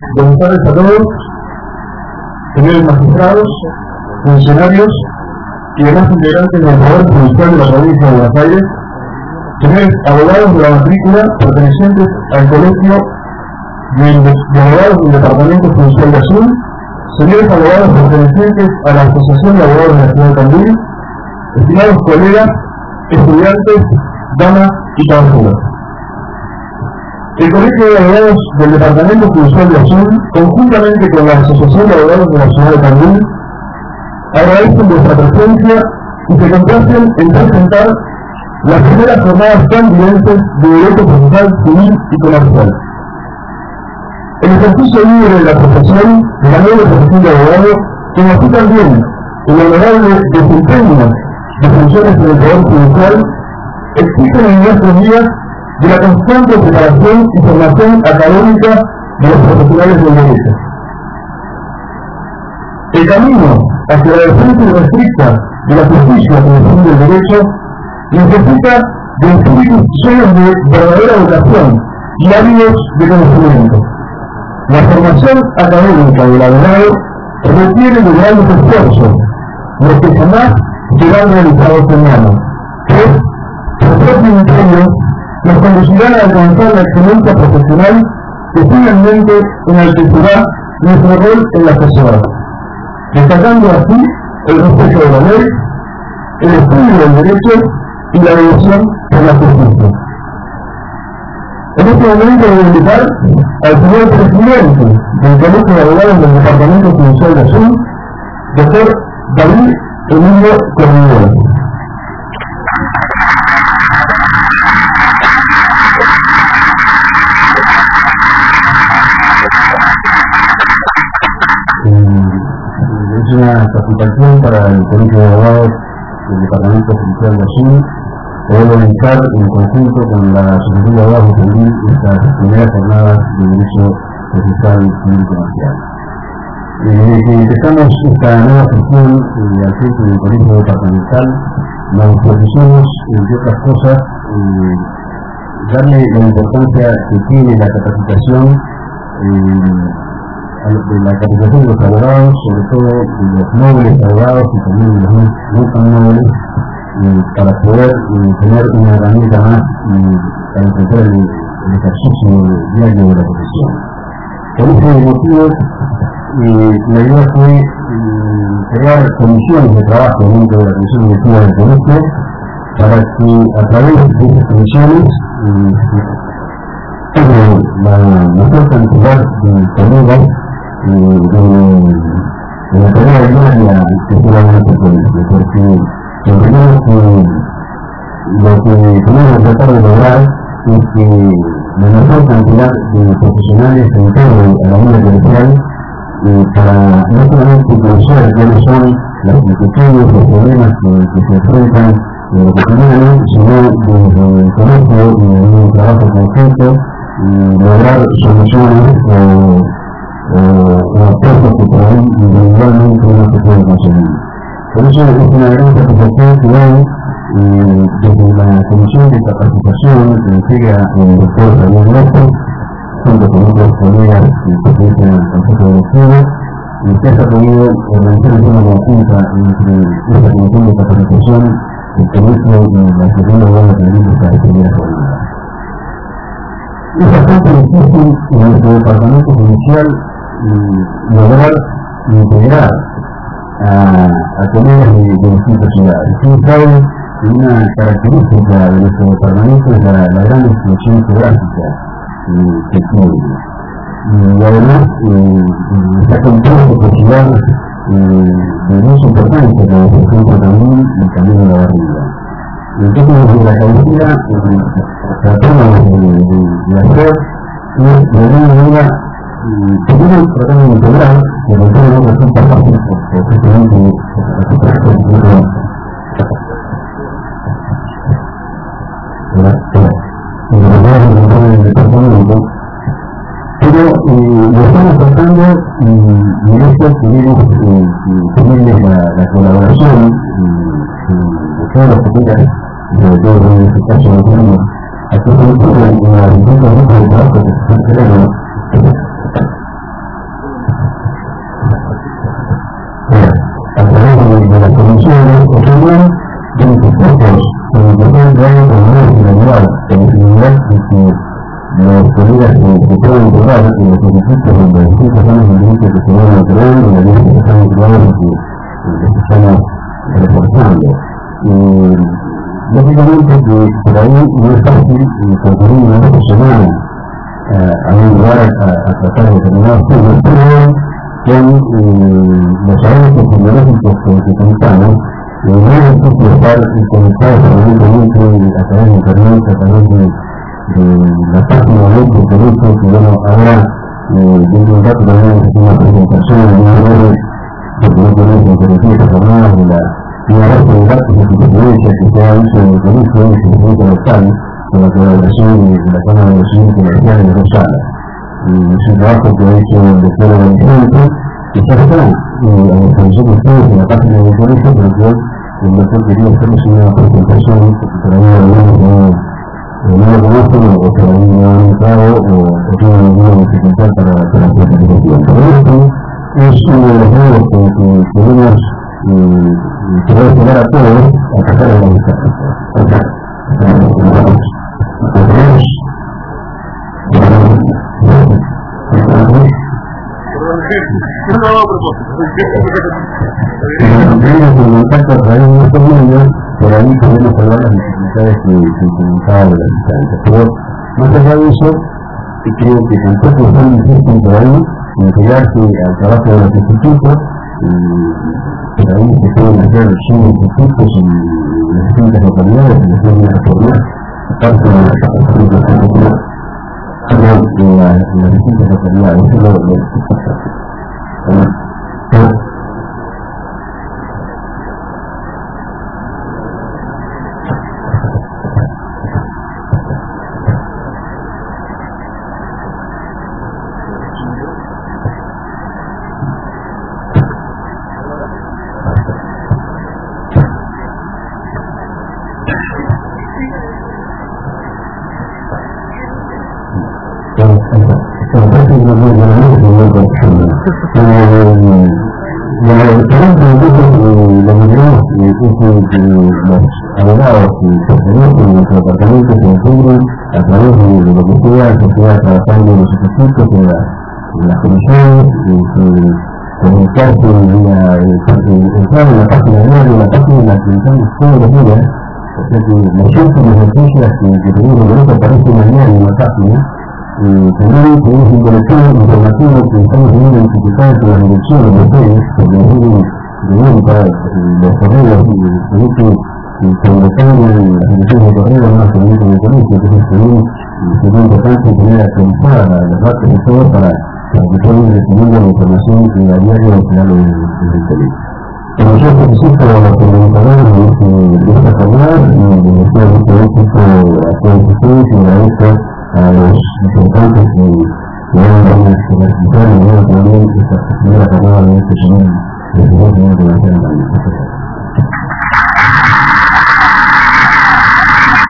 Buenas tardes a todos, señores magistrados, funcionarios y demás integrantes del Poder Judicial de la provincia de Buenos Aires, señores abogados de la matrícula pertenecientes al Colegio de Abogados del Departamento Judicial de Azul, señores abogados pertenecientes a la Asociación de Abogados de la Ciudad de Tandil, estimados colegas, estudiantes, damas y caballeros. El Colegio de Abogados del Departamento Judicial de Azul, conjuntamente con la Asociación de Abogados de la Ciudad de Tandil, agradecen vuestra presencia y se complacen en presentar las primeras jornadas candidatas de Derecho Procesal Civil y Comercial. El ejercicio libre de la profesión, de la nueva profesión de abogado, como así también el honorable desempeño de funciones en el Poder Judicial, exigen en nuestros días de la constante preparación y formación académica de los profesionales del derecho. El camino hacia la defensa irrestricta de la justicia como fin del derecho necesita de espíritus llenos de verdadera educación y ávidos de conocimiento. La formación académica del abogado requiere de grandes esfuerzos, los que jamás serán realizados en vano, pues su propio empeño nos conducirán a alcanzar la excelencia profesional que finalmente enaltecerá nuestro rol en la sociedad, destacando así el respeto de la ley, el estudio del derecho y la devoción por la justicia. En este momento voy a invitar al señor presidente del Colegio de Abogados del Departamento Judicial de Azul, doctor David Emilio Cornidero. Es una satisfacción para el Colegio de Abogados del Departamento Judicial de Azul poder organizar en conjunto con la Asociación de Abogados de Tandil estas primeras jornadas de Derecho Procesal Civil y Comercial. Desde que empezamos esta nueva sesión al frente del Colegio Departamental, nos propusimos, entre otras cosas, darle la importancia que tiene la capacitación de la capacitación de los abogados, sobre todo de los nobles abogados y también de los no tan nobles, para poder tener una herramienta más para enfrentar el ejercicio diario de la profesión. Por ese motivo, la idea fue crear comisiones de trabajo dentro de la comisión directiva del colegio, para que a través de esas comisiones la mayor cantidad de colegas de la tarea diaria que se va a hacer colegio, porque entendemos que lo que tenemos que tratar de lograr es que la mayor cantidad de profesionales se integren a la vida colegial para no solamente conocer cuáles son las inquietudes, los problemas que se enfrentan en lo cotidiano, sino desde el colegio y en un trabajo conjunto lograr soluciones o aspectos que por ahí individualmente no se pueden conseguir. Por eso es una gran satisfacción que hoy, desde la Comisión de Capacitación que integra el doctor Javier López, junto con otros colegas que pertenecen al Consejo Directivo, se ha podido organizar de forma conjunta entre esta Comisión de Capacitación, el Colegio y la Asociación de Abogados de estas primeras jornadas. Es bastante difícil en nuestro departamento judicial lograr integrar a colegas de distintas ciudades. Ustedes saben que una característica de nuestro departamento es la gran extensión geográfica que tiene. Y además está compuesto por ciudades de mucha importancia, como por ejemplo también el Camino de la Barriga. Entonces, desde la cabecera tratamos de hacer de alguna manera primero tratamos de integrar, pero no resulta fácil porque justamente pero lo estamos tratando y en esto queremos pedirles la colaboración de todos los colegas, sobre todo en este caso de tenemos a todos los en la distintos grupos de trabajo que se están creando requisitos donde distintos años de derecho que se van a crear y las leyes que están creadas que estamos reforzando. Lógicamente que por ahí no es fácil concluir una semana a un lugar a tratar determinados temas, pero con los avances tecnológicos que contamos, no es difícil estar conectados permanentemente a través de internet, a través de la página web de Telecom, que bueno, ahora dentro de un rato también es una presentación en una red que no tenemos interesantes jornadas de una base de datos de supervivencia que se ha hecho en el colegio y se ha local con la colaboración de la Cámara de los Estudios Comerciales de Rosales. Es un trabajo que ha hecho el doctor Alejandro, que ya está a disposición de ustedes en la página del colegio, pero que el doctor quería hacerles una presentación, porque por ahí algunos no lo conocen o por ahí no han entrado o tienen alguna dificultad para la presentación. Pero esto es uno de los modos que tenemos que debe llegar a todos a tratar de organizar. Contacto a través de estos medios, por ahí podemos hablar las dificultades que comentaba de la distancia. Pero más allá de eso, creo que tampoco es tan difícil por ahí integrarse al trabajo de los institutos. Por ahí se pueden hacer institutos en las distintas localidades, en las distintas reformas, aparte de las distintas localidades. Eso es los abogados que pertenecen a nuestro departamento se integran a través de lo que sea trabajando en los institutos, en las comisiones, comunicarse entrar en la página web, en la página en la que estamos todos los días. O sea que las últimas noticias que tenemos en Europa aparecen mañana en la página. También tenemos un colectivo informativo que estamos teniendo dificultades con las direcciones de ustedes, porque nos vienen para los correos, cuando cambian las direcciones de correo no se vienen con el colegio, entonces sería importante tener actualizada los datos de todo para que puedan recibiendo la información que a diario se da desde el colegio. Pero yo felicito a los comunicadores de esta jornada y les deseo mucho éxito a todos ustedes y agradezco a los importantes que van a realizar y también esta primera jornada de este señor de la Universidad Nacional de Madrid.